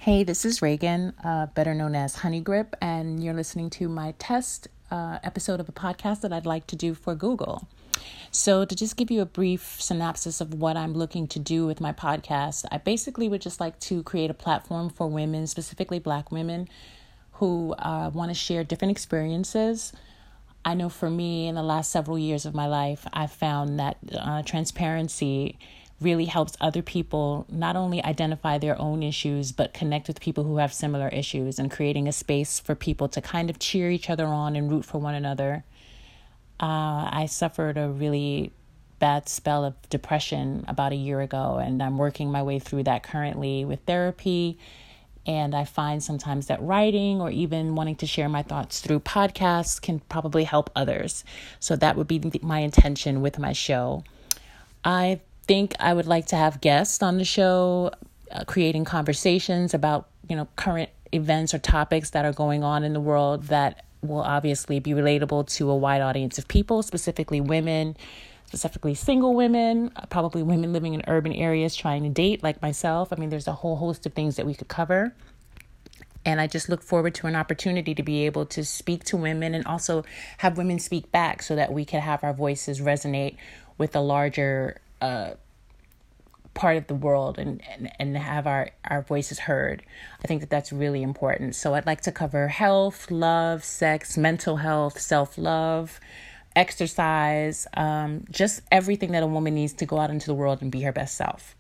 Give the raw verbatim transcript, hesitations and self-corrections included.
Hey, this is Reagan, uh, better known as Honey Grip, and you're listening to my test uh, episode of a podcast that I'd like to do for Google. So to just give you a brief synopsis of what I'm looking to do with my podcast, I basically would just like to create a platform for women, specifically Black women, who uh, want to share different experiences. I know for me, in the last several years of my life, I've found that uh, transparency really helps other people not only identify their own issues, but connect with people who have similar issues, and creating a space for people to kind of cheer each other on and root for one another. Uh, I suffered a really bad spell of depression about a year ago, and I'm working my way through that currently with therapy. And I find sometimes that writing or even wanting to share my thoughts through podcasts can probably help others. So that would be my intention with my show. I think I would like to have guests on the show, uh, creating conversations about, you know, current events or topics that are going on in the world that will obviously be relatable to a wide audience of people, specifically women, specifically single women, uh, probably women living in urban areas trying to date like myself. I mean, there's a whole host of things that we could cover. And I just look forward to an opportunity to be able to speak to women and also have women speak back so that we can have our voices resonate with a larger uh, part of the world and, and, and have our, our voices heard. I think that that's really important. So I'd like to cover health, love, sex, mental health, self-love, exercise, um, just everything that a woman needs to go out into the world and be her best self.